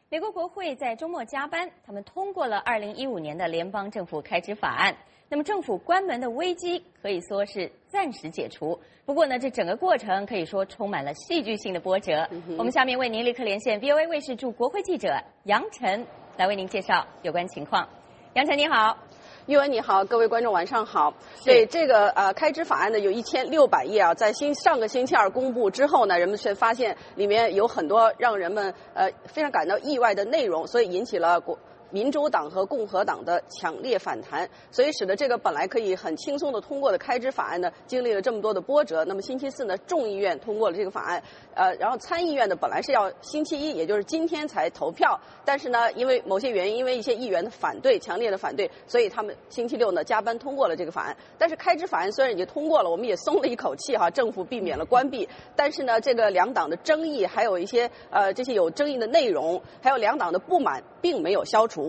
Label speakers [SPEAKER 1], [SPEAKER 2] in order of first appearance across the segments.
[SPEAKER 1] 美国国会在周末加班，他们通过了2015年的联邦政府开支法案。那么政府关门的危机可以说是暂时解除。不过呢，这整个过程可以说充满了戏剧性的波折。我们下面为您立刻连线 VOA 卫视驻国会记者杨晨来为您介绍有关情况。杨晨你好。
[SPEAKER 2] 玉文你好，各位观众晚上好。对这个开支法案呢有1600页啊，在上个星期二公布之后呢，人们却发现里面有很多让人们非常感到意外的内容，所以引起了民主党和共和党的强烈反弹，所以使得这个本来可以很轻松的通过的开支法案呢，经历了这么多的波折。那么星期四呢，众议院通过了这个法案，然后参议院呢本来是要星期一，也就是今天才投票，但是呢，因为某些原因，因为一些议员的反对，强烈的反对，所以他们星期六呢加班通过了这个法案。但是开支法案虽然已经通过了，我们也松了一口气哈，政府避免了关闭，但是呢，这个两党的争议，还有一些这些有争议的内容，还有两党的不满，并没有消除。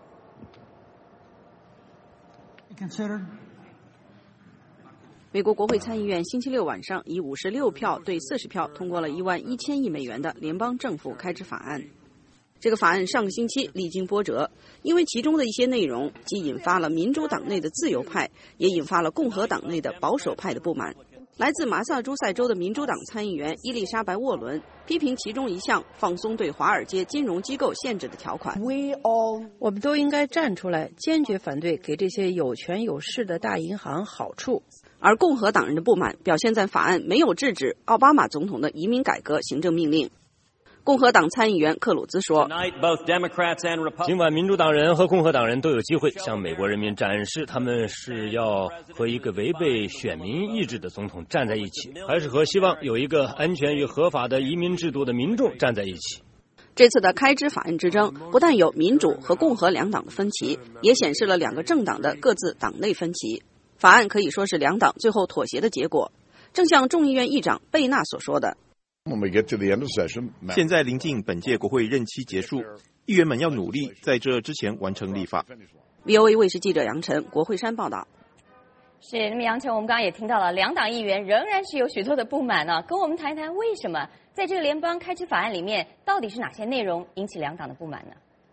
[SPEAKER 2] 美国国会参议院星期六晚上以56票对40票通过了11000亿美元的联邦政府开支法案。这个法案上个星期历经波折，因为其中的一些内容既引发了民主党内的自由派，也引发了共和党内的保守派的不满。来自马萨诸塞州的民主党参议员伊丽莎白·沃伦批评其中一项放松对华尔街金融机构限制的条款。
[SPEAKER 3] 我们都应该站出来，坚决反对给这些有权有势的大银行好处。
[SPEAKER 2] 而共和党人的不满表现在法案没有制止奥巴马总统的移民改革行政命令。共和党参议员克鲁兹说，
[SPEAKER 4] 今晚民主党人和共和党人都有机会向美国人民展示他们是要和一个违背选民意志的总统站在一起，还是和希望有一个安全与合法的移民制度的民众站在一起。
[SPEAKER 2] 这次的开支法案之争不但有民主和共和两党的分歧，也显示了两个政党的各自党内分歧。法案可以说是两党最后妥协的结果，正像众议院议长贝纳所说的，
[SPEAKER 5] 现在临近本届国会任期结束，议员们要努力在这之前完成立法。
[SPEAKER 2] VOA 卫视记者杨晨，国会山报道。
[SPEAKER 1] 是，那么杨晨，我们刚刚也听到了，两党议员仍然是有许多的不满呢。跟我们谈一谈，为什么在这个联邦开支法案里面，到底是哪些内容引起两党的不满呢？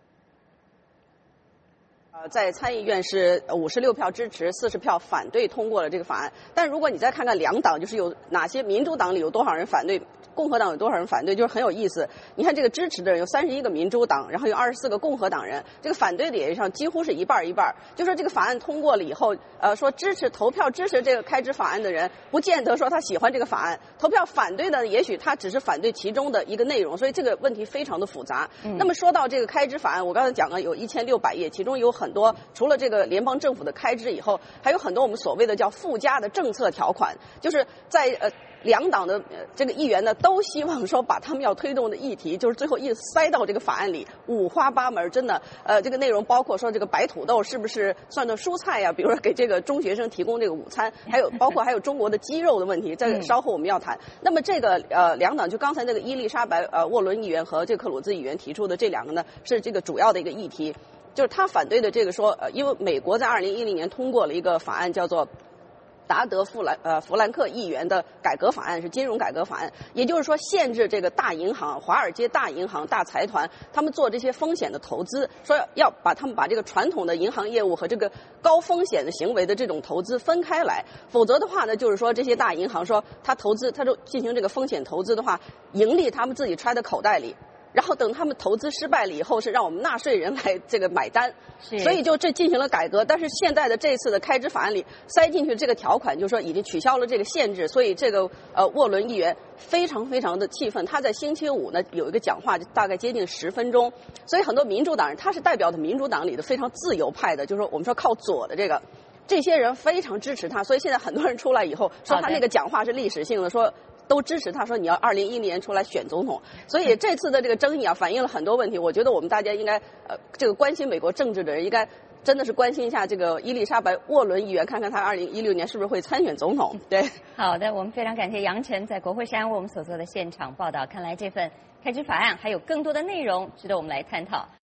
[SPEAKER 2] 在参议院是56票支持，40票反对通过了这个法案。但如果你再看看两党，就是有哪些民主党里有多少人反对，共和党有多少人反对，就是很有意思。你看这个支持的人有31个民主党，然后有24个共和党人，这个反对的也上几乎是一半一半。就说这个法案通过了以后，说投票支持这个开支法案的人，不见得说他喜欢这个法案；投票反对的，也许他只是反对其中的一个内容。所以这个问题非常的复杂。那么说到这个开支法案，我刚才讲了有1600页，其中有很多除了这个联邦政府的开支以后，还有很多我们所谓的叫附加的政策条款，就是在两党的这个议员呢，都希望说把他们要推动的议题，就是最后一塞到这个法案里，五花八门，真的，这个内容包括说这个白土豆是不是算作蔬菜呀？比如说给这个中学生提供这个午餐，还有包括还有中国的鸡肉的问题，这个稍后我们要谈。那么这个两党就刚才那个伊丽莎白沃伦议员和这个克鲁兹议员提出的这两个呢，是这个主要的一个议题。就是他反对的这个说，因为美国在2010年通过了一个法案，叫做达德弗兰克议员的改革法案，是金融改革法案，也就是说限制这个大银行、华尔街大银行、大财团他们做这些风险的投资，说要他们把这个传统的银行业务和这个高风险的行为的这种投资分开来，否则的话呢，就是说这些大银行说他投资，他就进行这个风险投资的话，盈利他们自己揣在口袋里。然后等他们投资失败了以后，是让我们纳税人来这个买单，所以就这进行了改革。但是现在的这次的开支法案里塞进去这个条款，就是说已经取消了这个限制，所以这个沃伦议员非常非常的气愤。他在星期五呢有一个讲话，大概接近10分钟，所以很多民主党人，他是代表的民主党里的非常自由派的，就是说我们说靠左的这些人非常支持他，所以现在很多人出来以后说他那个讲话是历史性的，说都支持他，说你要2010年出来选总统。所以这次的这个争议啊，反映了很多问题。我觉得我们大家应该这个关心美国政治的人应该真的是关心一下这个伊丽莎白沃伦议员，看看他2016年是不是会参选总统。对，
[SPEAKER 1] 好的，我们非常感谢杨晨在国会山为我们所做的现场报道。看来这份开支法案还有更多的内容值得我们来探讨。